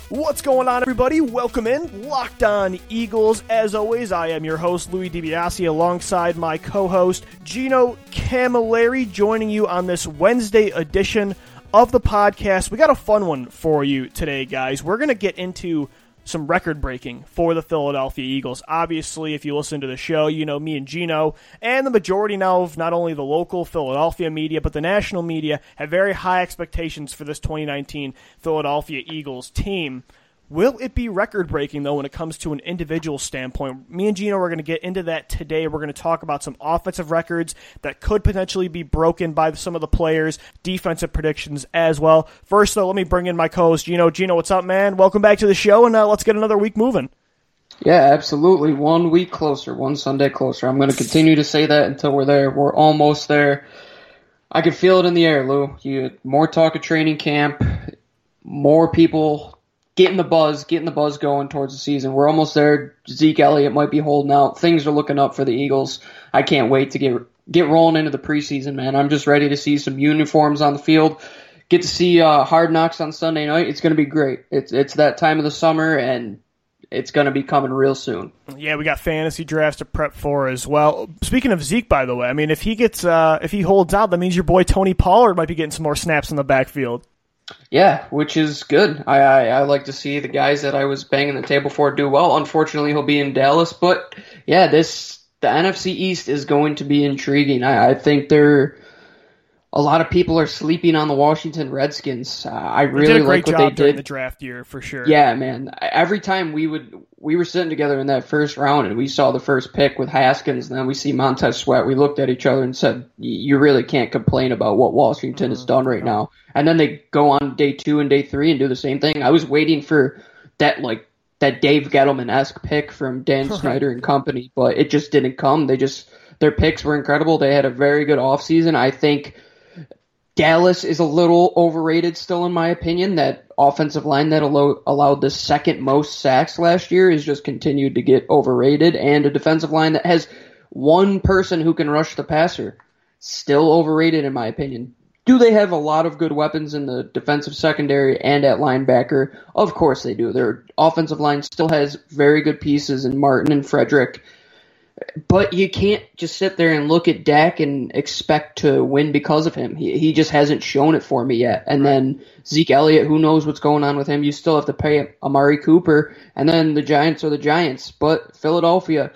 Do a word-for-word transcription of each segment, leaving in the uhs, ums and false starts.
What's going on, everybody? Welcome in, Locked On Eagles. As always, I am your host, Louis DiBiase, alongside my co-host, Gino Camilleri, joining you on this Wednesday edition of the podcast. We got a fun one for you today, guys. We're going to get into some record-breaking for the Philadelphia Eagles. Obviously, if you listen to the show, you know me and Gino, and the majority now of not only the local Philadelphia media, but the national media, have very high expectations for this twenty nineteen Philadelphia Eagles team. Will it be record-breaking, though, when it comes to an individual standpoint? Me and Gino are going to get into that today. We're going to talk about some offensive records that could potentially be broken by some of the players, defensive predictions as well. First, though, let me bring in my co-host, Gino. Gino, what's up, man? Welcome back to the show, and uh, let's get another week moving. Yeah, absolutely. One week closer, one Sunday closer. I'm going to continue to say that until we're there. We're almost there. I can feel it in the air, Lou. You more talk of training camp, more people getting the buzz, getting the buzz going towards the season. We're almost there. Zeke Elliott might be holding out. Things are looking up for the Eagles. I can't wait to get get rolling into the preseason, man. I'm just ready to see some uniforms on the field. Get to see uh, Hard Knocks on Sunday night. It's going to be great. It's it's that time of the summer, and it's going to be coming real soon. Yeah, we got fantasy drafts to prep for as well. Speaking of Zeke, by the way, I mean, if he gets uh, if he holds out, that means your boy Tony Pollard might be getting some more snaps in the backfield. Yeah, which is good. I, I I like to see the guys that I was banging the table for do well. Unfortunately, he'll be in Dallas, but yeah, this the N F C East is going to be intriguing. I, I think they're a lot of people are sleeping on the Washington Redskins. Uh, I really they did a great like what job they during did the draft year for sure. Yeah, man. Every time we would we were sitting together in that first round and we saw the first pick with Haskins, and then we see Montez Sweat. We looked at each other and said, "You really can't complain about what Washington has done right now." And then they go on day two and day three and do the same thing. I was waiting for that like that Dave Gettleman-esque pick from Dan Snyder and company, but it just didn't come. They just their picks were incredible. They had a very good offseason. I think Dallas is a little overrated still, in my opinion. That offensive line that allo- allowed the second most sacks last year has just continued to get overrated, and a defensive line that has one person who can rush the passer, still overrated, in my opinion. Do they have a lot of good weapons in the defensive secondary and at linebacker? Of course they do. Their offensive line still has very good pieces in Martin and Frederick. But you can't just sit there and look at Dak and expect to win because of him. He he just hasn't shown it for me yet. And then Zeke Elliott, who knows what's going on with him? You still have to pay Amari Cooper. And then the Giants are the Giants. But Philadelphia,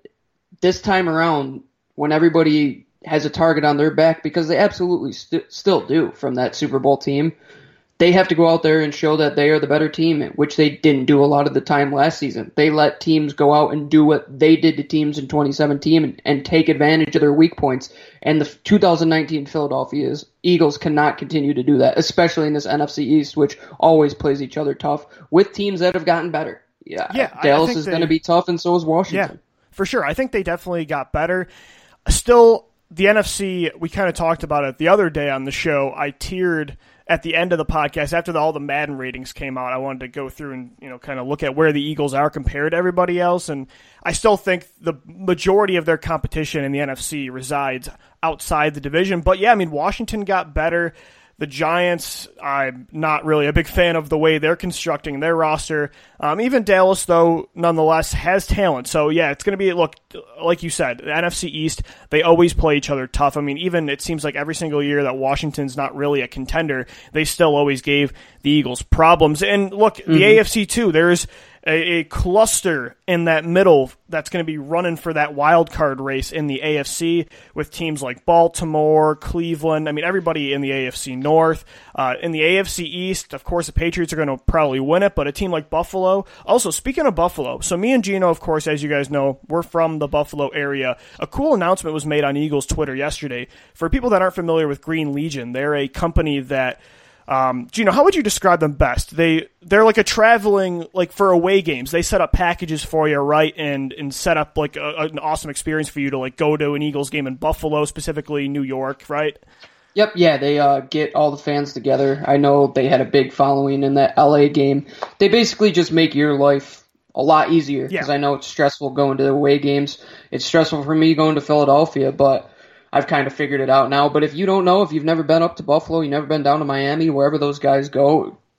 this time around, when everybody has a target on their back, because they absolutely st- still do from that Super Bowl team, they have to go out there and show that they are the better team, which they didn't do a lot of the time last season. They let teams go out and do what they did to teams in twenty seventeen and, and take advantage of their weak points. And the two thousand nineteen Philadelphia Eagles cannot continue to do that, especially in this N F C East, which always plays each other tough with teams that have gotten better. Yeah, yeah Dallas is going to be tough, and so is Washington. Yeah, for sure. I think they definitely got better. Still, the N F C, we kind of talked about it the other day on the show. I teared at the end of the podcast, after the, all the Madden ratings came out. I wanted to go through and, you know, kind of look at where the Eagles are compared to everybody else. And I still think the majority of their competition in the N F C resides outside the division. But yeah, I mean, Washington got better. The Giants, I'm not really a big fan of the way they're constructing their roster. Um, even Dallas, though, nonetheless, has talent. So, yeah, it's going to be, look, like you said, the N F C East, they always play each other tough. I mean, even it seems like every single year that Washington's not really a contender, they still always gave the Eagles problems. And, look, the mm-hmm. A F C, too, there's a, a cluster in that middle that's going to be running for that wild card race in the A F C with teams like Baltimore, Cleveland. I mean, everybody in the A F C North. Uh, in the A F C East, of course, the Patriots are going to probably win it, but a team like Buffalo. Also, speaking of Buffalo, so me and Gino, of course, as you guys know, we're from the Buffalo area. A cool announcement was made on Eagles Twitter yesterday. For people that aren't familiar with Green Legion, they're a company that Um, Gino, how would you describe them best? They they're like a traveling, like for away games. They set up packages for you, right, and and set up like a, an awesome experience for you to like go to an Eagles game in Buffalo, specifically New York, right? Yep, yeah, they uh, get all the fans together. I know they had a big following in that L A game. They basically just make your life a lot easier because yeah. I know it's stressful going to away games. It's stressful for me going to Philadelphia, but I've kind of figured it out now. But if you don't know, if you've never been up to Buffalo, you've never been down to Miami, wherever those guys go,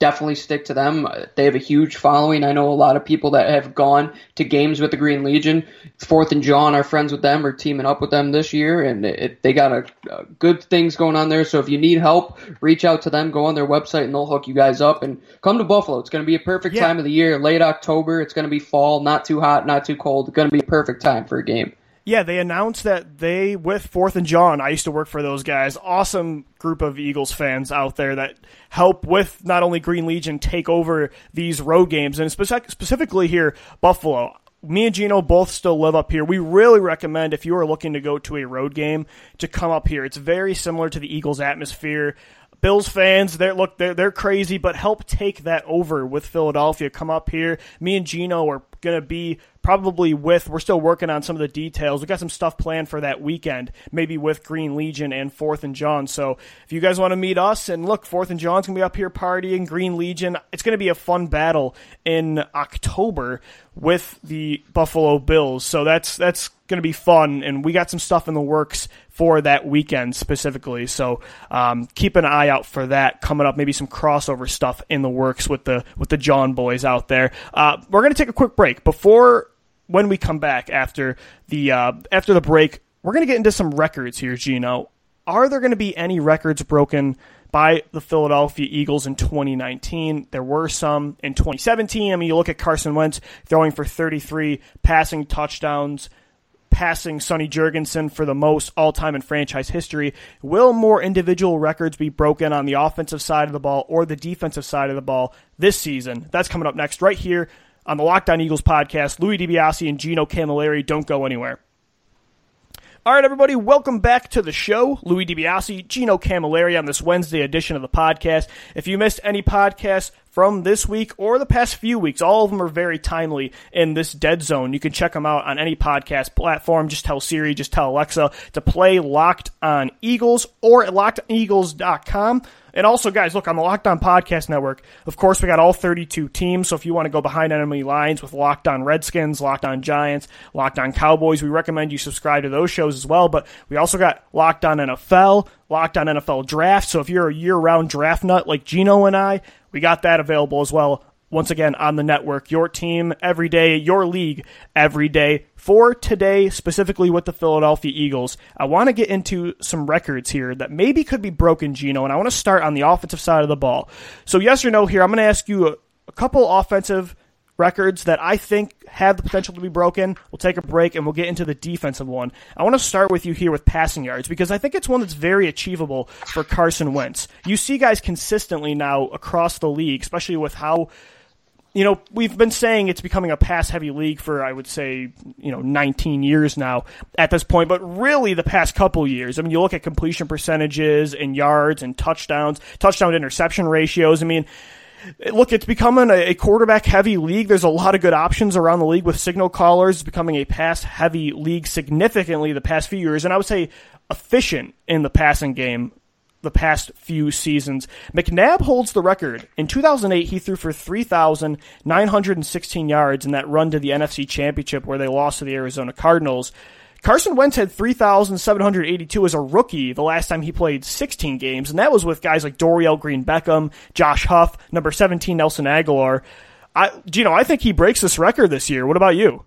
definitely stick to them. They have a huge following. I know a lot of people that have gone to games with the Green Legion. Fourth and John, our friends with them, are teaming up with them this year, and it, they got a, a good things going on there. So if you need help, reach out to them. Go on their website, and they'll hook you guys up. And come to Buffalo. It's going to be a perfect yeah. time of the year. Late October. It's going to be fall. Not too hot, not too cold. It's going to be a perfect time for a game. Yeah, they announced that they, with Fourth and John, I used to work for those guys, awesome group of Eagles fans out there that help with not only Green Legion take over these road games, and spec- specifically here, Buffalo. Me and Gino both still live up here. We really recommend, if you are looking to go to a road game, to come up here. It's very similar to the Eagles atmosphere. Bills fans, they're look, they're they're crazy, but help take that over with Philadelphia. Come up here. Me and Gino are gonna be probably with. We're still working on some of the details. We got some stuff planned for that weekend, maybe with Green Legion and Fourth and John. So if you guys want to meet us, and look, Fourth and John's gonna be up here partying. Green Legion, it's gonna be a fun battle in October with the Buffalo Bills. So that's that's gonna be fun, and we got some stuff in the works for that weekend specifically. So um, keep an eye out for that coming up. Maybe some crossover stuff in the works with the with the John boys out there. Uh, we're gonna take a quick break before. When we come back after the uh, after the break, we're going to get into some records here, Gino. Are there going to be any records broken by the Philadelphia Eagles in twenty nineteen? There were some in twenty seventeen. I mean, you look at Carson Wentz throwing for thirty-three passing touchdowns, passing Sonny Jurgensen for the most all-time in franchise history. Will more individual records be broken on the offensive side of the ball or the defensive side of the ball this season? That's coming up next right here on the Locked On Eagles podcast. Louis DiBiase and Gino Camilleri. Don't go anywhere. All right, everybody, welcome back to the show. Louis DiBiase, Gino Camilleri on this Wednesday edition of the podcast. If you missed any podcasts from this week or the past few weeks, all of them are very timely in this dead zone. You can check them out on any podcast platform. Just tell Siri, just tell Alexa to play Locked On Eagles or at locked on eagles dot com. And also, guys, look, on the Locked On Podcast Network, of course, we got all thirty-two teams, so if you want to go behind enemy lines with Locked On Redskins, Locked On Giants, Locked On Cowboys, we recommend you subscribe to those shows as well, but we also got Locked On N F L, Locked On N F L Draft, so if you're a year-round draft nut like Gino and I, we got that available as well. Once again, on the network, your team every day, your league every day. For today, specifically with the Philadelphia Eagles, I want to get into some records here that maybe could be broken, Gino, and I want to start on the offensive side of the ball. So yes or no here, I'm going to ask you a, a couple offensive records that I think have the potential to be broken. We'll take a break, and we'll get into the defensive one. I want to start with you here with passing yards, because I think it's one that's very achievable for Carson Wentz. You see guys consistently now across the league, especially with how You know, we've been saying it's becoming a pass-heavy league for, I would say, you know, nineteen years now at this point, but really the past couple years. I mean, you look at completion percentages and yards and touchdowns, touchdown-to-interception ratios. I mean, look, it's becoming a quarterback-heavy league. There's a lot of good options around the league with signal callers. It's becoming a pass-heavy league significantly the past few years, and I would say efficient in the passing game the past few seasons. McNabb holds the record. In two thousand eight, he threw for three thousand nine hundred sixteen yards in that run to the N F C Championship where they lost to the Arizona Cardinals. Carson Wentz had three thousand seven hundred eighty-two as a rookie the last time he played sixteen games, and that was with guys like Dorial Green-Beckham, Josh Huff, number seventeen, Nelson Aguilar. I, Gino, I think he breaks this record this year. What about you?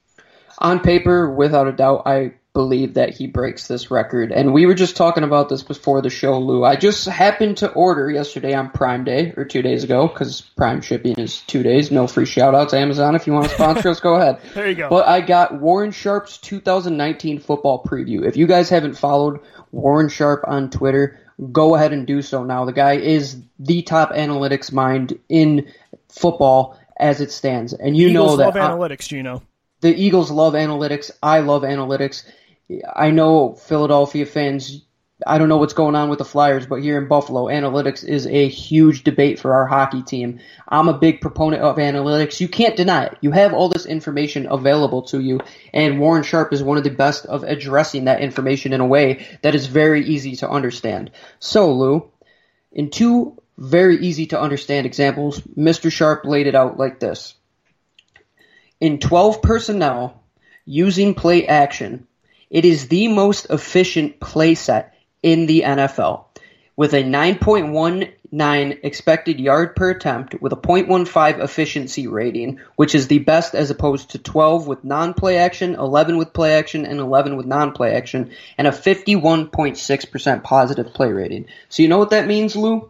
On paper, without a doubt, I believe that he breaks this record. And we were just talking about this before the show, Lou. I just happened to order yesterday on Prime Day, or two days ago, because Prime shipping is two days. No free shout-outs, Amazon. If you want to sponsor us, go ahead. There you go. But I got Warren Sharp's two thousand nineteen football preview. If you guys haven't followed Warren Sharp on Twitter, go ahead and do so now. The guy is the top analytics mind in football as it stands. And you Eagles know that love I, analytics, Gino. The Eagles love analytics. I love analytics. I know Philadelphia fans, I don't know what's going on with the Flyers, but here in Buffalo, analytics is a huge debate for our hockey team. I'm a big proponent of analytics. You can't deny it. You have all this information available to you, and Warren Sharp is one of the best of addressing that information in a way that is very easy to understand. So, Lou, in two very easy to understand examples, Mister Sharp laid it out like this. In twelve personnel, using play action, it is the most efficient play set in the N F L. With a nine point one nine expected yard per attempt with a point one five efficiency rating, which is the best as opposed to twelve with non-play action, eleven with play action, and eleven with non-play action, and a fifty-one point six percent positive play rating. So you know what that means, Lou?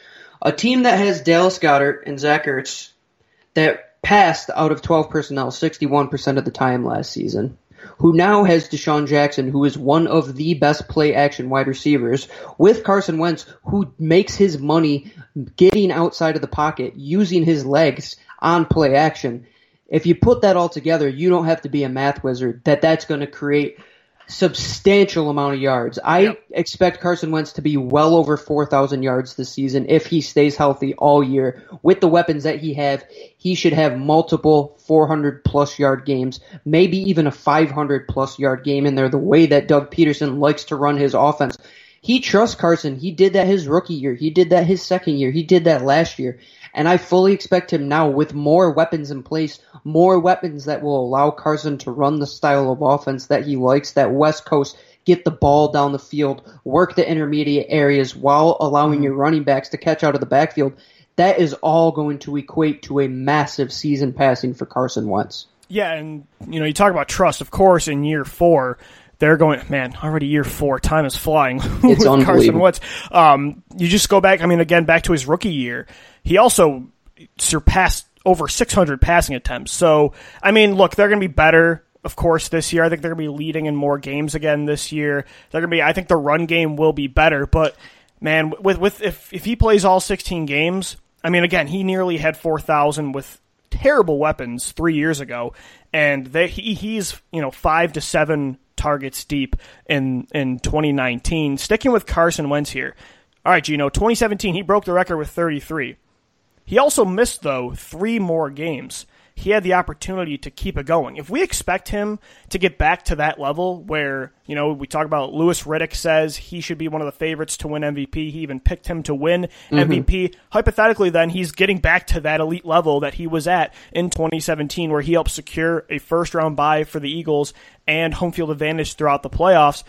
A team that has Dallas Goedert and Zach Ertz that passed out of twelve personnel sixty-one percent of the time last season, who now has Deshaun Jackson, who is one of the best play-action wide receivers, with Carson Wentz, who makes his money getting outside of the pocket, using his legs on play-action. If you put that all together, you don't have to be a math wizard, that that's going to create substantial amount of yards. I yep. expect Carson Wentz to be well over four thousand yards this season if he stays healthy all year. With the weapons that he have, he should have multiple four hundred plus yard games, maybe even a five hundred plus yard game in there, the way that Doug Peterson likes to run his offense. He trusts Carson. He did that his rookie year. He did that his second year. He did that last year. And I fully expect him now, with more weapons in place, more weapons that will allow Carson to run the style of offense that he likes, that West Coast, get the ball down the field, work the intermediate areas while allowing your running backs to catch out of the backfield. That is all going to equate to a massive season passing for Carson Wentz. Yeah, and you know, you talk about trust. Of course, in year four, they're going, man, already year four. Time is flying It's with Carson Wentz. Um, you just go back, I mean, again, back to his rookie year. He also surpassed over six hundred passing attempts. So, I mean, look, they're going to be better, of course, this year. I think they're going to be leading in more games again this year. They're going to be, I think the run game will be better. But, man, with with if, if he plays all sixteen games, I mean, again, he nearly had four thousand with terrible weapons three years ago. And they, he, he's, you know, five to seven targets deep in, in twenty nineteen. Sticking with Carson Wentz here. All right, Gino, twenty seventeen, he broke the record with thirty-three. He also missed, though, three more games. He had the opportunity to keep it going. If we expect him to get back to that level where, you know, we talk about Louis Riddick says he should be one of the favorites to win M V P. He even picked him to win mm-hmm. M V P. Hypothetically, then, he's getting back to that elite level that he was at in twenty seventeen, where he helped secure a first-round bye for the Eagles and home field advantage throughout the playoffs.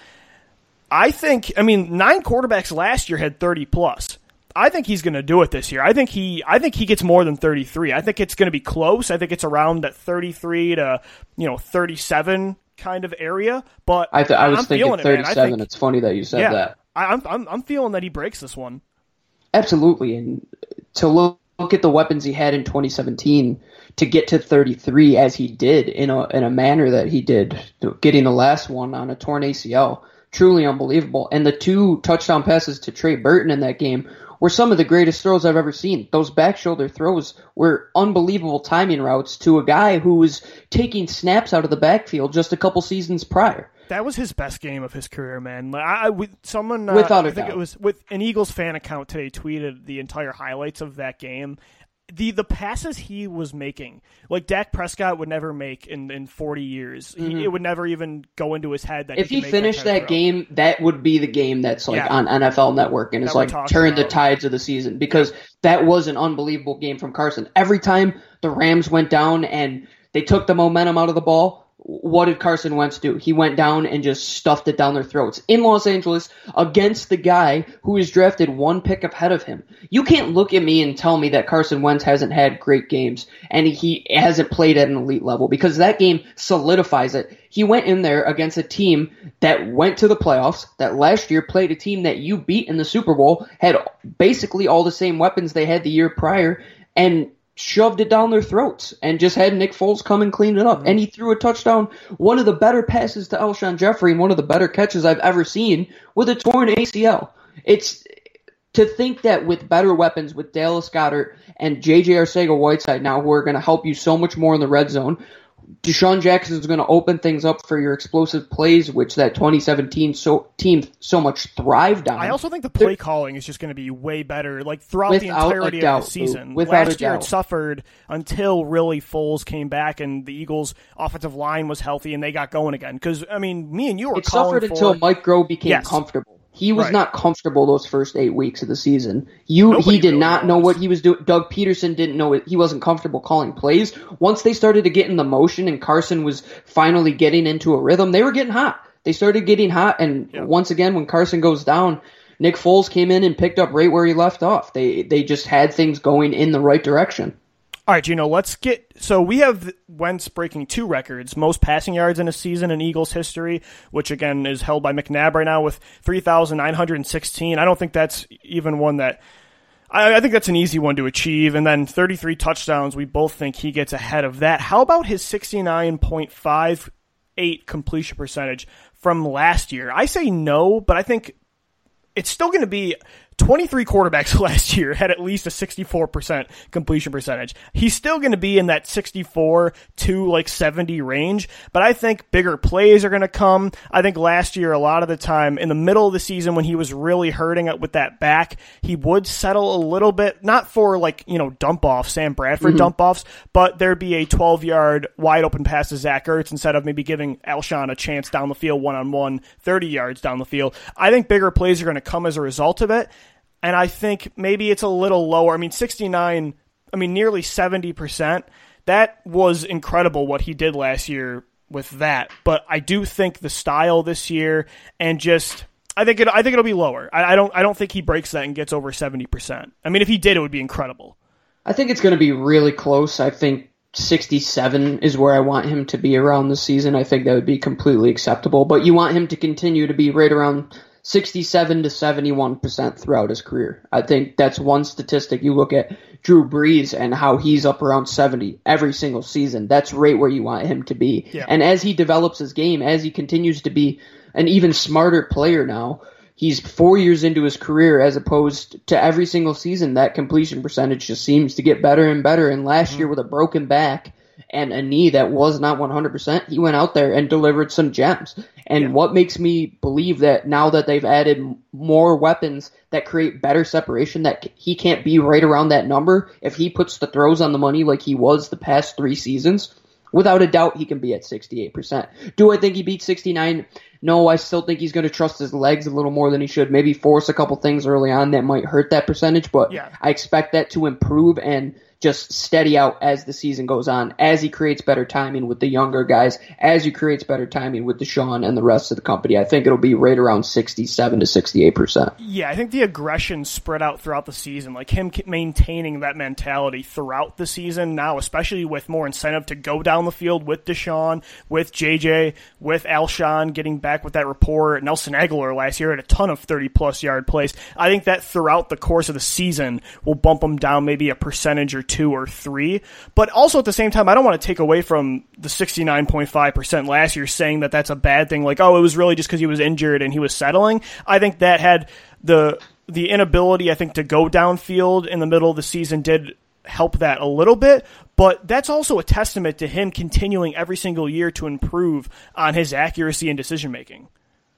I think, I mean, nine quarterbacks last year had thirty plus. I think he's going to do it this year. I think he I think he gets more than thirty-three. I think it's going to be close. I think it's around that thirty-three to, you know, thirty-seven kind of area, but I, th- I was I'm thinking thirty-seven. It, think, it's funny that you said yeah, that. I, I'm I'm I'm feeling that he breaks this one. Absolutely. And to look, look at the weapons he had in twenty seventeen to get to thirty-three as he did in a in a manner that he did, getting the last one on a torn A C L. Truly unbelievable. And the two touchdown passes to Trey Burton in that game were some of the greatest throws I've ever seen. Those back shoulder throws were unbelievable timing routes to a guy who was taking snaps out of the backfield just a couple seasons prior. That was his best game of his career, man. I, I with someone, uh, Without a I think doubt. it was with an Eagles fan account today tweeted the entire highlights of that game. The the passes he was making, like Dak Prescott would never make in, in forty years. Mm-hmm. He, it would never even go into his head that if he, he make finished that, that game, that would be the game that's like yeah. on N F L Network and that it's like turned the tides of the season, because that was an unbelievable game from Carson. Every time the Rams went down and they took the momentum out of the ball, what did Carson Wentz do? He went down and just stuffed it down their throats in Los Angeles against the guy who was drafted one pick ahead of him. You can't look at me and tell me that Carson Wentz hasn't had great games and he hasn't played at an elite level, because that game solidifies it. He went in there against a team that went to the playoffs, that last year played a team that you beat in the Super Bowl, had basically all the same weapons they had the year prior, and shoved it down their throats and just had Nick Foles come and clean it up. And he threw a touchdown, one of the better passes to Alshon Jeffrey and one of the better catches I've ever seen, with a torn A C L. It's to think that with better weapons, with Dallas Goedert and J J Arcega-Whiteside now, who are going to help you so much more in the red zone, Deshaun Jackson is going to open things up for your explosive plays, which that twenty seventeen so, team so much thrived on. I also think the play They're, calling is just going to be way better, like throughout the entirety doubt, of the season. Without Last a year doubt. it suffered until really Foles came back and the Eagles' offensive line was healthy and they got going again. Because, I mean, me and you were it calling suffered for... until Mike Groh became yes. comfortable. He was right. not comfortable those first eight weeks of the season. You, Nobody he did really not was. know what he was doing. Doug Peterson didn't know it. He wasn't comfortable calling plays. Once they started to get in the motion and Carson was finally getting into a rhythm, they were getting hot. They started getting hot, and yeah. once again, when Carson goes down, Nick Foles came in and picked up right where he left off. They they just had things going in the right direction. All right, Gino, let's get – so we have Wentz breaking two records, most passing yards in a season in Eagles history, which, again, is held by McNabb right now with three thousand nine hundred sixteen. I don't think that's even one that – I think that's an easy one to achieve. And then thirty-three touchdowns, we both think he gets ahead of that. How about his sixty-nine point five eight completion percentage from last year? I say no, but I think it's still going to be – twenty-three quarterbacks last year had at least a sixty-four percent completion percentage. He's still going to be in that sixty-four to like seventy range, but I think bigger plays are going to come. I think last year, a lot of the time in the middle of the season when he was really hurting it with that back, he would settle a little bit, not for like, you know, dump off, Sam Bradford mm-hmm. dump offs, but there'd be a twelve yard wide open pass to Zach Ertz instead of maybe giving Alshon a chance down the field one-on-one, thirty yards down the field. I think bigger plays are going to come as a result of it. And I think maybe it's a little lower. I mean, sixty-nine, I mean, nearly seventy percent. That was incredible what he did last year with that. But I do think the style this year and just, I think it, I think it'll be lower. I, I don't, I don't think he breaks that and gets over seventy percent. I mean, if he did, it would be incredible. I think it's going to be really close. I think sixty-seven is where I want him to be around the season. I think that would be completely acceptable. But you want him to continue to be right around sixty-seven to seventy-one percent throughout his career. I think that's one statistic. You look at Drew Brees and how he's up around seventy every single season. That's right where you want him to be. Yeah. And as he develops his game, as he continues to be an even smarter player now, he's four years into his career as opposed to every single season, that completion percentage just seems to get better and better. And last mm-hmm. year with a broken back and a knee that was not one hundred percent, he went out there and delivered some gems. And yeah. what makes me believe that now that they've added more weapons that create better separation, that he can't be right around that number if he puts the throws on the money like he was the past three seasons, without a doubt he can be at sixty-eight percent. Do I think he beats sixty-nine? No, I still think he's going to trust his legs a little more than he should. Maybe force a couple things early on that might hurt that percentage, but yeah. I expect that to improve and just steady out as the season goes on, as he creates better timing with the younger guys, as he creates better timing with Deshaun and the rest of the company. I think it'll be right around sixty-seven to sixty-eight percent. Yeah, I think the aggression spread out throughout the season, like him maintaining that mentality throughout the season now, especially with more incentive to go down the field with Deshaun, with J J, with Alshon getting back with that rapport. Nelson Aguilar last year had a ton of thirty-plus yard plays. I think that throughout the course of the season will bump him down maybe a percentage or two or three. But also at the same time, I don't want to take away from the sixty-nine point five percent last year saying that that's a bad thing. Like, oh, it was really just because he was injured and he was settling. I think that had the the inability, I think, to go downfield in the middle of the season did help that a little bit. But that's also a testament to him continuing every single year to improve on his accuracy and decision making.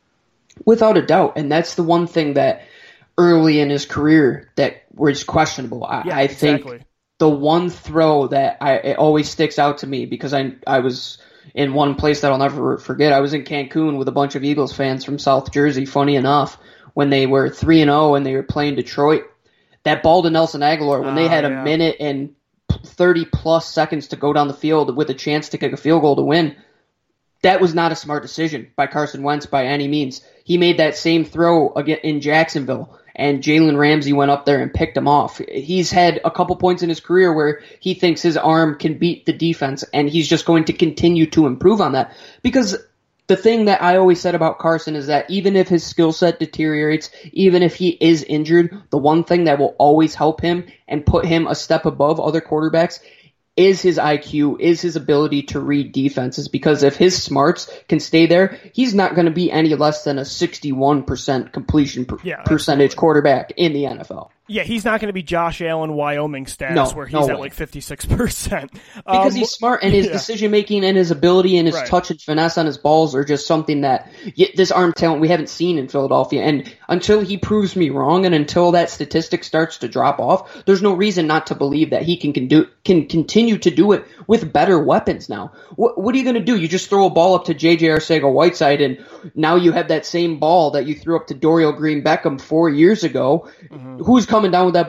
Without a doubt. And that's the one thing that early in his career that was questionable. I, yeah, I think exactly. The one throw that I, it always sticks out to me because I I was in one place that I'll never forget. I was in Cancun with a bunch of Eagles fans from South Jersey, funny enough, when they were three and oh and they were playing Detroit. That ball to Nelson Aguilar, when they had yeah. a minute and thirty-plus seconds to go down the field with a chance to kick a field goal to win, that was not a smart decision by Carson Wentz by any means. He made that same throw again in Jacksonville, and Jalen Ramsey went up there and picked him off. He's had a couple points in his career where he thinks his arm can beat the defense, and he's just going to continue to improve on that. Because the thing that I always said about Carson is that even if his skill set deteriorates, even if he is injured, the one thing that will always help him and put him a step above other quarterbacks is his I Q, is his ability to read defenses, because if his smarts can stay there, he's not going to be any less than a sixty-one percent completion per- yeah, percentage quarterback in the N F L. Yeah, he's not going to be Josh Allen Wyoming stats no, where he's no at way. like fifty-six percent. Because um, he's smart, and his yeah. decision-making and his ability and his right. touch and finesse on his balls are just something that this arm talent we haven't seen in Philadelphia. And until he proves me wrong and until that statistic starts to drop off, there's no reason not to believe that he can, can, do, can continue to do it with better weapons now. What, what are you going to do? You just throw a ball up to J J Arcega-Whiteside, and now you have that same ball that you threw up to Dorial Green Beckham four years ago. Mm-hmm. Who's coming down with that ball?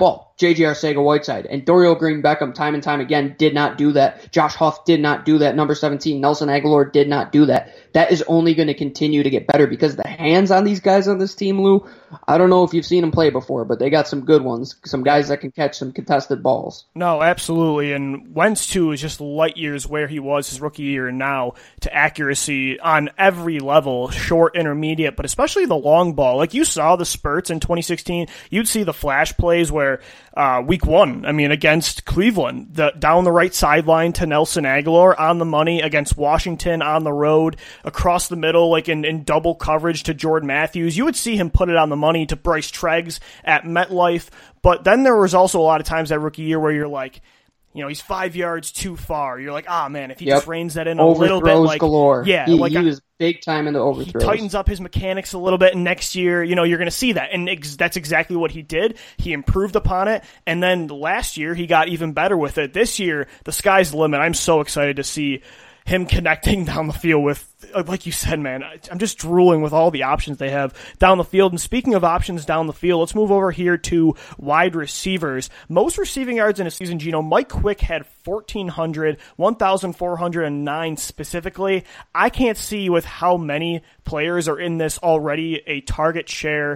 J J Arcega-Whiteside. And Dorial Green-Beckham, time and time again, did not do that. Josh Huff did not do that. Number seventeen, Nelson Aguilar, did not do that. That is only going to continue to get better because the hands on these guys on this team, Lou, I don't know if you've seen them play before, but they got some good ones. Some guys that can catch some contested balls. No, absolutely. And Wentz, too, is just light years where he was his rookie year and now to accuracy on every level, short, intermediate, but especially the long ball. Like you saw the spurts in twenty sixteen. You'd see the flash plays where uh, week one, I mean, against Cleveland, the down the right sideline to Nelson Aguilar on the money against Washington on the road, across the middle, like in, in double coverage to Jordan Matthews. You would see him put it on the money to Bryce Treggs at MetLife. But then there was also a lot of times that rookie year where you're like, you know, he's five yards too far. You're like, ah, man, if he yep. just reins that in a overthrows little bit, like galore. Yeah, he, like he I, was big time in the overthrows. He tightens up his mechanics a little bit, and next year, you know, you're going to see that, and ex- that's exactly what he did. He improved upon it, and then last year he got even better with it. This year, the sky's the limit. I'm so excited to see him connecting down the field with, like you said, man, I'm just drooling with all the options they have down the field. And speaking of options down the field, let's move over here to wide receivers. Most receiving yards in a season, Gino, Mike Quick had fourteen hundred, one thousand four hundred nine specifically. I can't see with how many players are in this already a target share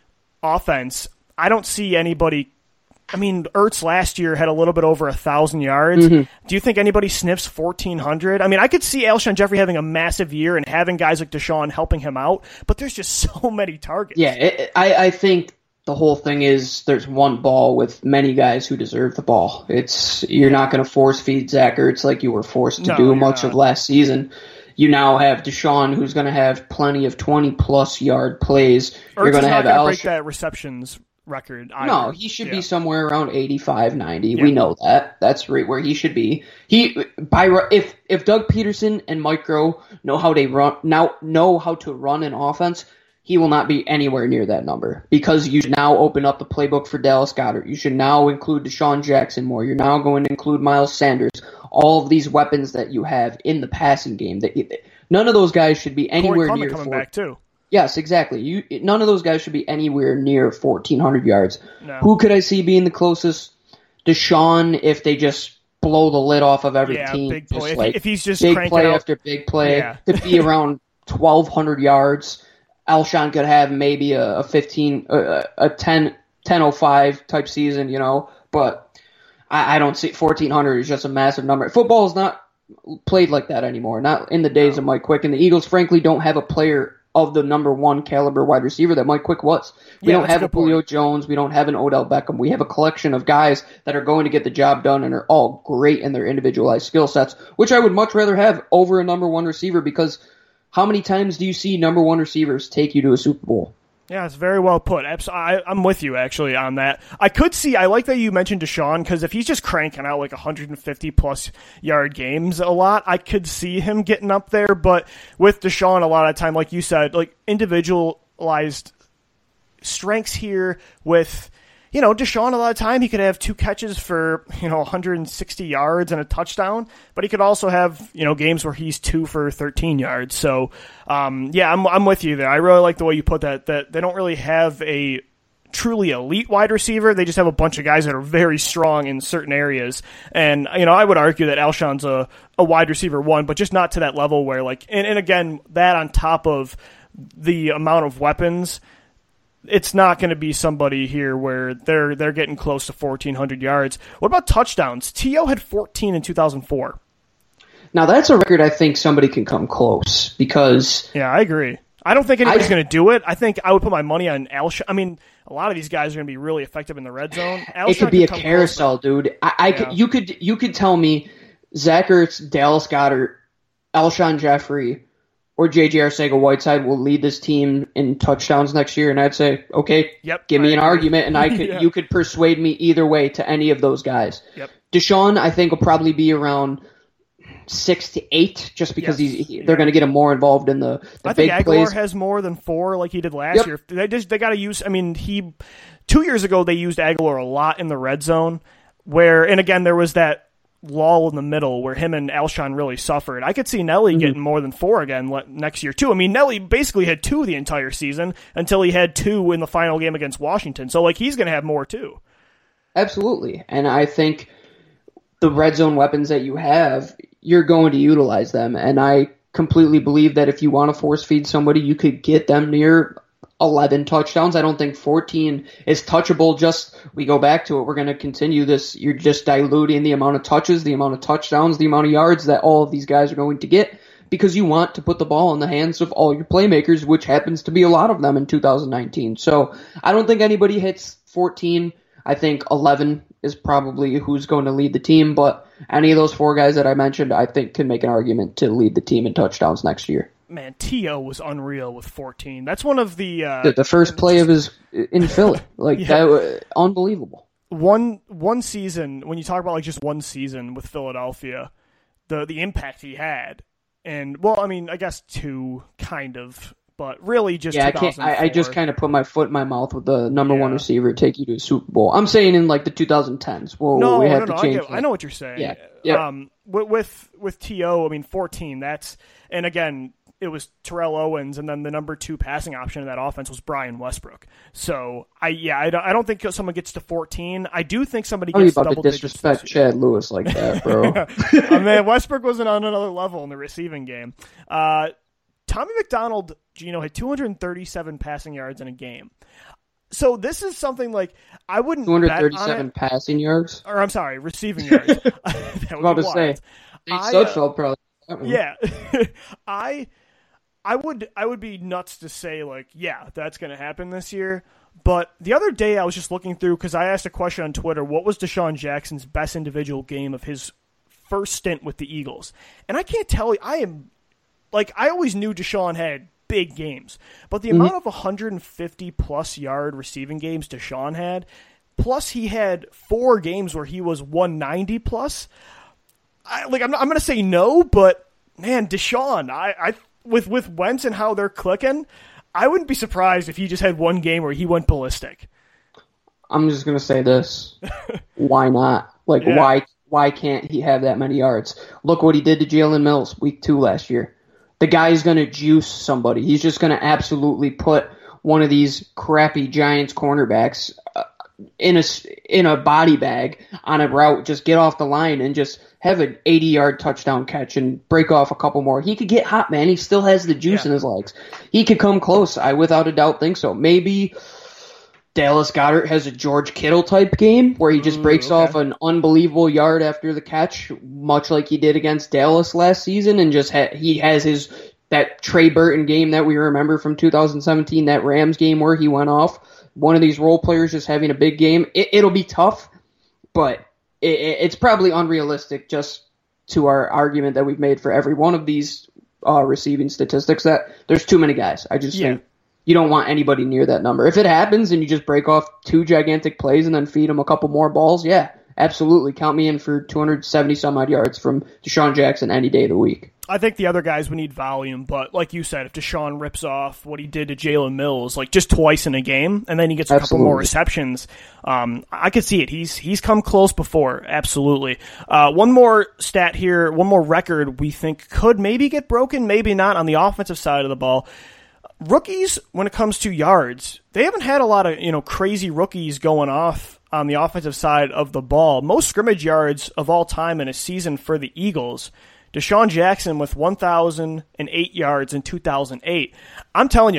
offense. I don't see anybody. I mean, Ertz last year had a little bit over one thousand yards. Mm-hmm. Do you think anybody sniffs fourteen hundred? I mean, I could see Alshon Jeffrey having a massive year and having guys like Deshaun helping him out, but there's just so many targets. Yeah, it, I, I think the whole thing is there's one ball with many guys who deserve the ball. It's You're not going to force feed Zach Ertz like you were forced to no, do much not. of last season. You now have Deshaun, who's going to have plenty of twenty-plus yard plays. Ertz You're going is to have not going to Alshon. break that receptions record either. No, he should yeah. be somewhere around eighty-five, ninety. Yeah. We know that. That's right where he should be. He by if if Doug Peterson and Mike Groh know how they run now know how to run an offense, he will not be anywhere near that number because you now open up the playbook for Dallas Goedert. You should now include Deshaun Jackson more. You're now going to include Miles Sanders. All of these weapons that you have in the passing game. That none of those guys should be anywhere Corey near coming four, back too. Yes, exactly. You none of those guys should be anywhere near fourteen hundred yards. No. Who could I see being the closest? Deshaun, if they just blow the lid off of every yeah, team. Big play. Just If, like he, if he's just big cranking play out, after big play, Yeah. could be around twelve hundred yards. Alshon could have maybe a, a fifteen, a, a ten, ten oh five type season, you know. But I, I don't see fourteen hundred is just a massive number. Football is not played like that anymore. Not in the days No. of Mike Quick, and the Eagles, frankly, don't have a player of the number one caliber wide receiver that Mike Quick was. We Yeah, don't that's have a a good Julio point. Jones. We don't have an Odell Beckham. We have a collection of guys that are going to get the job done and are all great in their individualized skill sets, which I would much rather have over a number one receiver because how many times do you see number one receivers take you to a Super Bowl? Yeah, it's very well put. I, I'm with you, actually, on that. I could see, I like that you mentioned Deshaun, because if he's just cranking out like one hundred fifty plus yard games a lot, I could see him getting up there. But with Deshaun, a lot of time, like you said, like individualized strengths here with, you know, Deshaun, a lot of time, he could have two catches for, you know, one hundred sixty yards and a touchdown, but he could also have, you know, games where he's two for thirteen yards. So, um, yeah, I'm I'm with you there. I really like the way you put that, that they don't really have a truly elite wide receiver. They just have a bunch of guys that are very strong in certain areas. And, you know, I would argue that Alshon's a, a wide receiver one, but just not to that level where, like, and, and again, that on top of the amount of weapons, it's not going to be somebody here where they're they're getting close to fourteen hundred yards. What about touchdowns? T O had fourteen in two thousand four. Now, that's a record I think somebody can come close because... Yeah, I agree. I don't think anybody's I- going to do it. I think I would put my money on Alshon. I mean, a lot of these guys are going to be really effective in the red zone. Alshon It could be a come carousel, dude. I, I Yeah. could, you could you could tell me Zach Ertz, Dallas Goedert, Alshon Jeffrey, or J J Arcega-Whiteside will lead this team in touchdowns next year, and I'd say, okay, Yep, give me I an agree. argument, and I could Yeah. you could persuade me either way to any of those guys. Yep. Deshaun, I think, will probably be around six to eight, just because Yes. he's he, they're going to get him more involved in the, the I big think Aguilar plays. has more than four, like he did last Yep. year. They just they got to use. I mean, he two years ago they used Aguilar a lot in the red zone, where and again there was that lull in the middle where him and Alshon really suffered. I could see Nelly Mm-hmm. getting more than four again le- next year too. I mean, Nelly basically had two the entire season until he had two in the final game against Washington. So like he's going to have more too. absolutely. And I think the red zone weapons that you have, you're going to utilize them. And I completely believe that if you want to force feed somebody, you could get them near eleven touchdowns. I don't think fourteen is touchable. Just, we go back to it. We're going to continue this. You're just diluting the amount of touches, the amount of touchdowns, the amount of yards that all of these guys are going to get, because you want to put the ball in the hands of all your playmakers, which happens to be a lot of them in two thousand nineteen. So I don't think anybody hits fourteen. I think eleven is probably who's going to lead the team, but any of those four guys that I mentioned, I think can make an argument to lead the team in touchdowns next year. Man, T O was unreal with fourteen. That's one of the... Uh, the, the first play of his in Philly. Like, yeah. that was unbelievable. One one season, when you talk about like just one season with Philadelphia, the the impact he had, and, well, I mean, I guess two, kind of, but really just yeah, I can't. I, I just kind of put my foot in my mouth with the number yeah. one receiver take you to a Super Bowl. I'm saying in like the twenty tens. Well, no, we had no, no, to change. I, get, I know what you're saying. Yeah, yeah. Um, with with, with T O, I mean, fourteen. That's, and again, it was Terrell Owens, and then the number two passing option in that offense was Brian Westbrook. So I yeah, I don't, I don't think someone gets to fourteen. I do think somebody How gets are you double about to disrespect Chad Lewis like that, bro? I mean, Westbrook wasn't on another level in the receiving game. Uh, Tommy McDonald, Gino, had two hundred thirty-seven passing yards in a game. So this is something like I wouldn't two hundred thirty-seven passing yards, or I'm sorry, receiving yards. That would I'm about be to wild. say, I, social uh, probably. Yeah, I, I would, I would be nuts to say like, yeah, that's going to happen this year. But the other day I was just looking through because I asked a question on Twitter: what was Deshaun Jackson's best individual game of his first stint with the Eagles? And I can't tell you. I am. Like, I always knew Deshaun had big games, but the mm-hmm. amount of one hundred fifty plus yard receiving games Deshaun had, plus he had four games where he was one ninety plus. I, like, I'm, I'm going to say no, but man, Deshaun, I, I with with Wentz and how they're clicking, I wouldn't be surprised if he just had one game where he went ballistic. I'm just going to say this: why not? Like, yeah. why why can't he have that many yards? Look what he did to Jalen Mills week two last year. The guy's going to juice somebody. He's just going to absolutely put one of these crappy Giants cornerbacks uh, in a in a body bag on a route. Just get off the line and just have an eighty-yard touchdown catch and break off a couple more. He could get hot, man. He still has the juice yeah. in his legs. He could come close. I without a doubt think so. Maybe Dallas Goedert has a George Kittle type game where he just breaks Ooh, okay. off an unbelievable yard after the catch, much like he did against Dallas last season, and just ha- he has his that Trey Burton game that we remember from two thousand seventeen, that Rams game where he went off. One of these role players just having a big game. It, it'll be tough, but it, it's probably unrealistic just to our argument that we've made for every one of these uh, receiving statistics that there's too many guys. I just yeah. think you don't want anybody near that number. If it happens and you just break off two gigantic plays and then feed them a couple more balls, yeah, absolutely. Count me in for two hundred seventy some odd yards from Deshaun Jackson any day of the week. I think the other guys would need volume, but like you said, if Deshaun rips off what he did to Jalen Mills, like just twice in a game, and then he gets a absolutely. couple more receptions, um, I could see it. He's he's come close before, absolutely. Uh, one more stat here, one more record we think could maybe get broken, maybe not on the offensive side of the ball. Rookies, when it comes to yards, they haven't had a lot of, you know, crazy rookies going off on the offensive side of the ball. Most scrimmage yards of all time in a season for the Eagles, Deshaun Jackson with one thousand eight yards in two thousand eight. I'm telling you,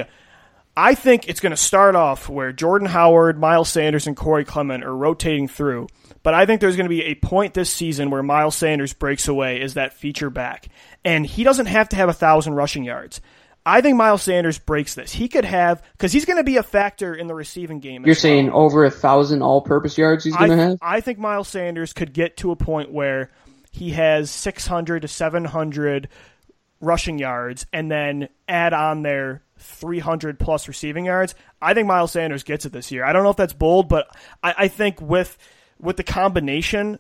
I think it's going to start off where Jordan Howard, Miles Sanders, and Corey Clement are rotating through. But I think there's going to be a point this season where Miles Sanders breaks away as that feature back. And he doesn't have to have one thousand rushing yards. I think Miles Sanders breaks this. He could have, because he's going to be a factor in the receiving game. You're saying well. over a thousand all-purpose yards he's going to have? I think Miles Sanders could get to a point where he has six hundred to seven hundred rushing yards and then add on their three hundred plus receiving yards. I think Miles Sanders gets it this year. I don't know if that's bold, but I, I think with with the combination,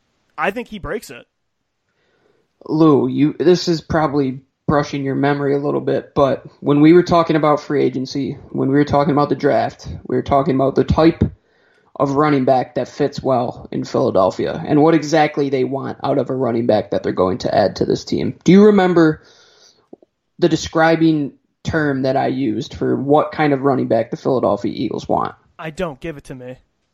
I think he breaks it. Lou, you this is probably brushing your memory a little bit, but when we were talking about free agency, when we were talking about the draft, we were talking about the type of running back that fits well in Philadelphia and what exactly they want out of a running back that they're going to add to this team. Do you remember the describing term that I used for what kind of running back the Philadelphia Eagles want? I don't. Give it to me.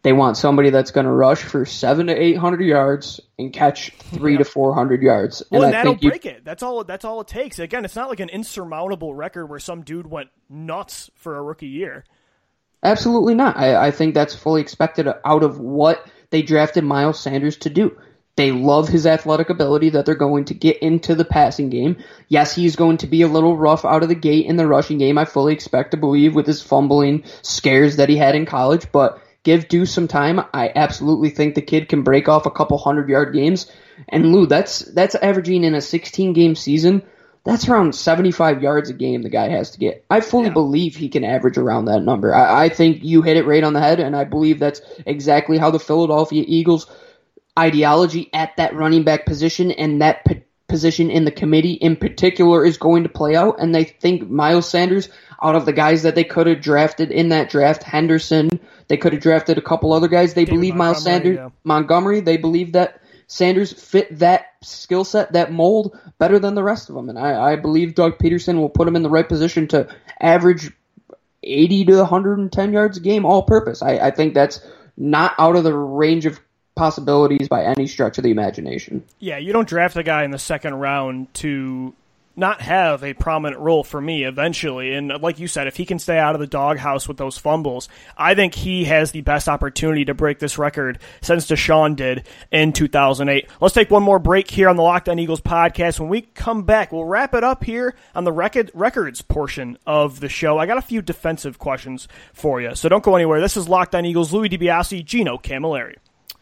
They want somebody that's going to rush for seven to eight hundred yards and catch three yeah. to four hundred yards. Well, and and I that'll think you, break it. That's all. That's all it takes. Again, it's not like an insurmountable record where some dude went nuts for a rookie year. Absolutely not. I, I think that's fully expected out of what they drafted Miles Sanders to do. They love his athletic ability that they're going to get into the passing game. Yes, he's going to be a little rough out of the gate in the rushing game. I fully expect to believe with his fumbling scares that he had in college, but give Deuce some time. I absolutely think the kid can break off a couple hundred yard games. And Lou, that's that's averaging in a sixteen game season. That's around seventy-five yards a game the guy has to get. I fully yeah. believe he can average around that number. I, I think you hit it right on the head, and I believe that's exactly how the Philadelphia Eagles ideology at that running back position and that p- position in the committee in particular is going to play out. And they think Miles Sanders, out of the guys that they could have drafted in that draft, Henderson, they could have drafted a couple other guys. They David believe Miles Sanders, yeah. Montgomery, they believe that Sanders fit that skill set, that mold, better than the rest of them. And I, I believe Doug Peterson will put him in the right position to average eighty to one hundred ten yards a game all purpose. I, I think that's not out of the range of possibilities by any stretch of the imagination. Yeah, you don't draft a guy in the second round to not have a prominent role for me eventually. And like you said, if he can stay out of the doghouse with those fumbles, I think he has the best opportunity to break this record since Deshaun did in two thousand eight. Let's take one more break here on the Locked On Eagles podcast. When we come back, we'll wrap it up here on the record, records portion of the show. I got a few defensive questions for you, so don't go anywhere. This is Locked On Eagles. Louis DiBiase, Gino Camilleri.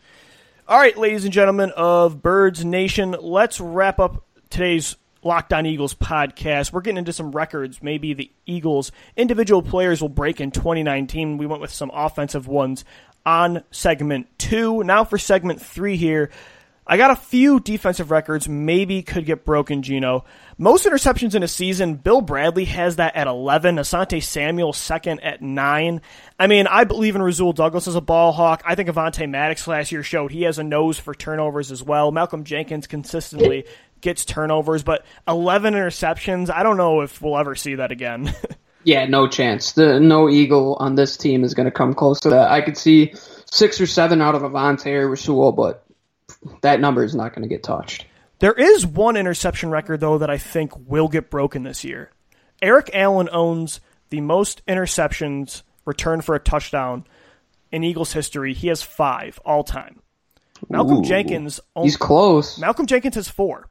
All right, ladies and gentlemen of Birds Nation, let's wrap up today's Locked On Eagles podcast. We're getting into some records. Maybe the Eagles' individual players will break in twenty nineteen. We went with some offensive ones on segment two. Now for segment three here. I got a few defensive records maybe could get broken, Gino. Most interceptions in a season, Bill Bradley has that at eleven. Asante Samuel second at nine. I mean, I believe in Rasul Douglas as a ball hawk. I think Avonte Maddox last year showed he has a nose for turnovers as well. Malcolm Jenkins consistently gets turnovers, but eleven interceptions, I don't know if we'll ever see that again. Yeah, no chance. The no Eagle on this team is going to come close to that. I could see six or seven out of Avonte or Rasul, but that number is not going to get touched. There is one interception record, though, that I think will get broken this year. Eric Allen owns the most interceptions returned for a touchdown in Eagles history. He has five all time. Malcolm Ooh, Jenkins owns, he's close. Malcolm Jenkins has four.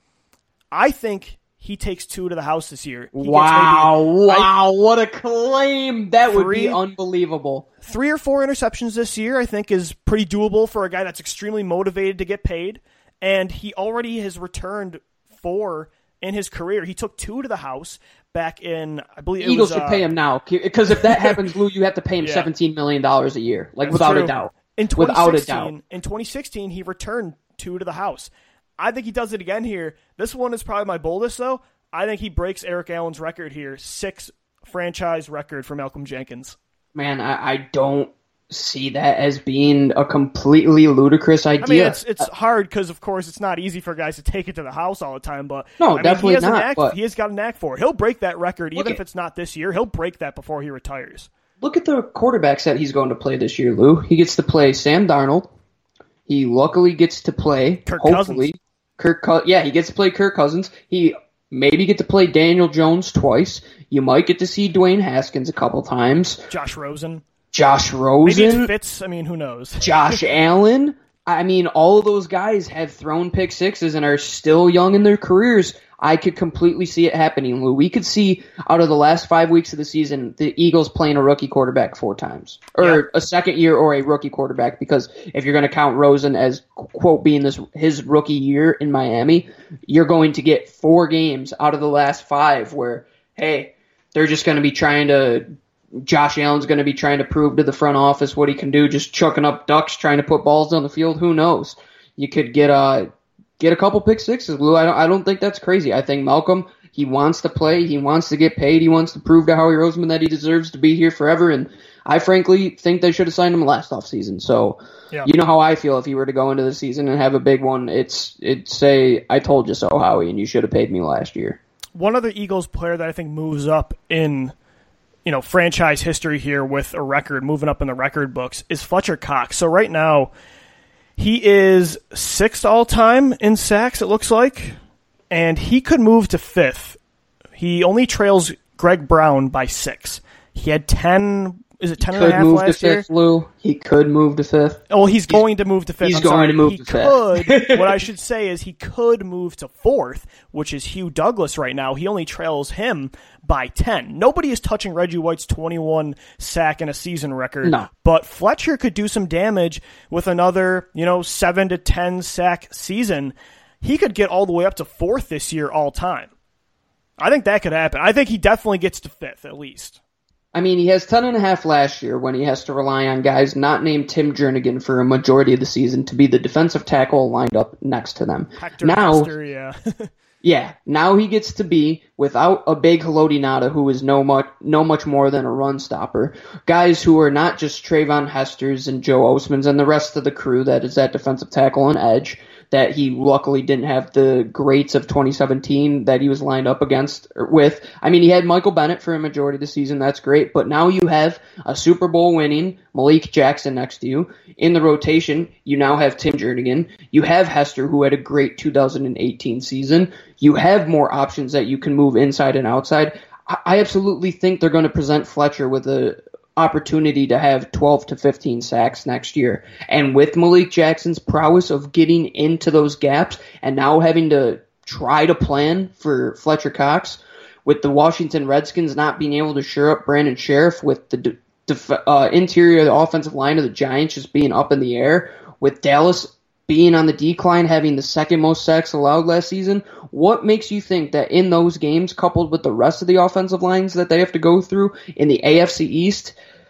I think he takes two to the house this year. He wow, maybe, wow, I, what a claim. That three, would be unbelievable. Three or four interceptions this year, I think, is pretty doable for a guy that's extremely motivated to get paid. And he already has returned four in his career. He took two to the house back in, I believe it Eagles was, should uh, pay him now. Because if that happens, Lou, you have to pay him yeah. seventeen million dollars a year. Like, That's without true. a doubt. In Without a doubt. In twenty sixteen, he returned two to the house. I think he does it again here. This one is probably my boldest, though. I think he breaks Eric Allen's record here. Six franchise record for Malcolm Jenkins. Man, I, I don't see that as being a completely ludicrous idea. I mean, it's it's hard because, of course, it's not easy for guys to take it to the house all the time. But no, I mean, definitely he has not. A knack, but he has got a knack for it. He'll break that record, even at, if it's not this year. He'll break that before he retires. Look at the quarterbacks that he's going to play this year, Lou. He gets to play Sam Darnold. He luckily gets to play, Kirk hopefully, Cousins. Kirk. Co- yeah, he gets to play Kirk Cousins. He maybe get to play Daniel Jones twice. You might get to see Dwayne Haskins a couple times. Josh Rosen. Josh Rosen. Maybe it fits. I mean, who knows? Josh Allen. I mean, all of those guys have thrown pick sixes and are still young in their careers. I could completely see it happening, Lou. We could see out of the last five weeks of the season, the Eagles playing a rookie quarterback four times. Or yeah. a second year or a rookie quarterback, because if you're going to count Rosen as, quote, being this his rookie year in Miami, you're going to get four games out of the last five where, hey, they're just going to be trying to Josh Allen's going to be trying to prove to the front office what he can do, just chucking up ducks, trying to put balls on the field. Who knows? You could get a get a couple pick sixes, Lou. I don't, I don't think that's crazy. I think Malcolm, he wants to play. He wants to get paid. He wants to prove to Howie Roseman that he deserves to be here forever. And I frankly think they should have signed him last offseason. So yeah. You know how I feel if he were to go into the season and have a big one. It's it's say, I told you so, Howie, and you should have paid me last year. One other Eagles player that I think moves up in you know, franchise history here with a record moving up in the record books is Fletcher Cox. So right now, he is sixth all-time in sacks, it looks like, and he could move to fifth. He only trails Greg Brown by six. He had ten... Is it ten and a half move last to year? fifth, Lou. He could move to fifth. Oh, he's going to move to fifth. He's I'm going sorry. to move he to could, fifth. What I should say is he could move to fourth, which is Hugh Douglas right now. He only trails him by ten. Nobody is touching Reggie White's twenty-one sack in a season record. No. But Fletcher could do some damage with another, you know, seven to ten sack season. He could get all the way up to fourth this year all time. I think that could happen. I think he definitely gets to fifth at least. I mean, he has ten and a half last year when he has to rely on guys not named Tim Jernigan for a majority of the season to be the defensive tackle lined up next to them. Hector now, Hester, yeah. yeah, now he gets to be without a big Haloti Ngata who is no much no much more than a run stopper. Guys who are not just Trayvon Hesters and Joe Osmans and the rest of the crew that is that defensive tackle and edge. That he luckily didn't have the greats of twenty seventeen that he was lined up against with. I mean, he had Michael Bennett for a majority of the season. That's great. But now you have a Super Bowl winning Malik Jackson next to you. In the rotation, you now have Tim Jernigan. You have Hester, who had a great two thousand eighteen season. You have more options that you can move inside and outside. I absolutely think they're going to present Fletcher with a opportunity to have twelve to fifteen sacks next year. And with Malik Jackson's prowess of getting into those gaps and now having to try to plan for Fletcher Cox, with the Washington Redskins not being able to shore up Brandon Sheriff, with the de- def- uh, interior of the offensive line of the Giants just being up in the air, with Dallas being on the decline, having the second most sacks allowed last season, what makes you think that in those games, coupled with the rest of the offensive lines that they have to go through in the A F C East,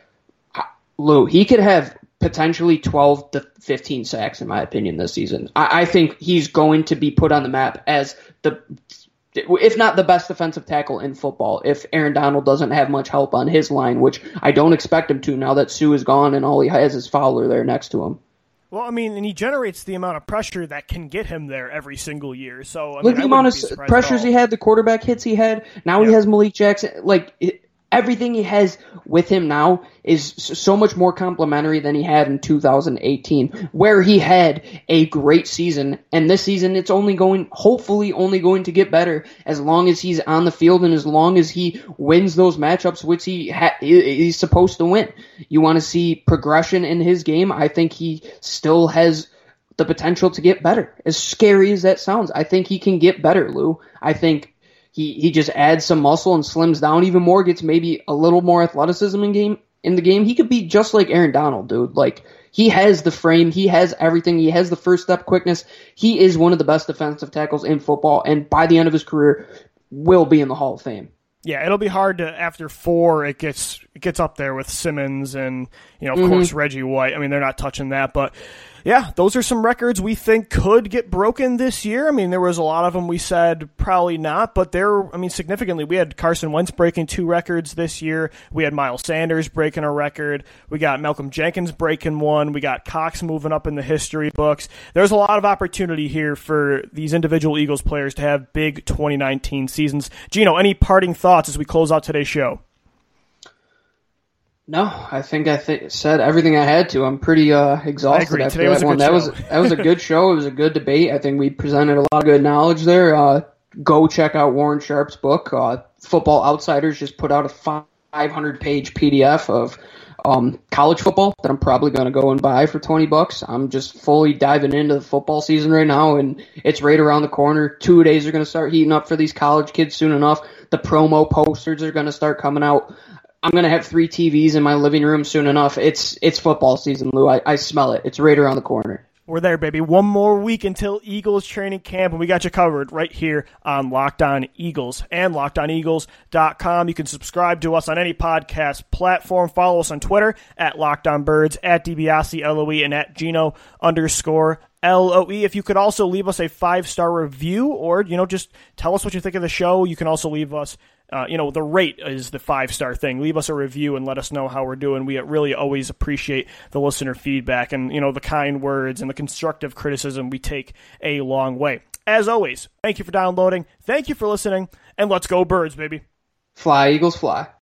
Lou, he could have potentially twelve to fifteen sacks, in my opinion, this season. I, I think he's going to be put on the map as the, if not the best defensive tackle in football, if Aaron Donald doesn't have much help on his line, which I don't expect him to now that Sue is gone and all he has is Fowler there next to him. Well, I mean, and he generates the amount of pressure that can get him there every single year. So, I mean, look at the amount of pressures he had, the quarterback hits he had. Now yeah. He has Malik Jackson. Like, it, everything he has with him now is so much more complimentary than he had in two thousand eighteen, where he had a great season. And this season, it's only going, hopefully only going to get better as long as he's on the field and as long as he wins those matchups, which he ha- he's supposed to win. You want to see progression in his game. I think he still has the potential to get better. As scary as that sounds, I think he can get better, Lou. I think He he just adds some muscle and slims down even more, gets maybe a little more athleticism in game in the game. He could be just like Aaron Donald, dude. Like, he has the frame, he has everything, he has the first step quickness. He is one of the best defensive tackles in football, and by the end of his career, will be in the Hall of Fame. Yeah, it'll be hard to, after four, it gets it gets up there with Simmons and, you know, of mm-hmm. course, Reggie White. I mean, they're not touching that, but yeah, those are some records we think could get broken this year. I mean, there was a lot of them we said probably not, but they're, I mean, significantly. We had Carson Wentz breaking two records this year. We had Miles Sanders breaking a record. We got Malcolm Jenkins breaking one. We got Cox moving up in the history books. There's a lot of opportunity here for these individual Eagles players to have big twenty nineteen seasons. Gino, any parting thoughts as we close out today's show? No, I think I th- said everything I had to. I'm pretty uh, exhausted after Today that one. That was that was a good show. It was a good debate. I think we presented a lot of good knowledge there. Uh, go check out Warren Sharp's book. Uh, Football Outsiders just put out a five hundred page P D F of um, college football that I'm probably going to go and buy for twenty bucks. I'm just fully diving into the football season right now, and it's right around the corner. Two days are going to start heating up for these college kids soon enough. The promo posters are going to start coming out. I'm going to have three T Vs in my living room soon enough. It's it's football season, Lou. I, I smell it. It's right around the corner. We're there, baby. One more week until Eagles training camp, and we got you covered right here on Locked On Eagles and locked on eagles dot com. You can subscribe to us on any podcast platform. Follow us on Twitter at LockedOnBirds, at DiBiase, L O E, and at Gino underscore L O E. If you could also leave us a five-star review or, you know, just tell us what you think of the show. You can also leave us Uh, you know, the rate is the five-star thing. Leave us a review and let us know how we're doing. We really always appreciate the listener feedback and, you know, the kind words and the constructive criticism we take a long way. As always, thank you for downloading, thank you for listening, and let's go Birds, baby. Fly, Eagles, fly.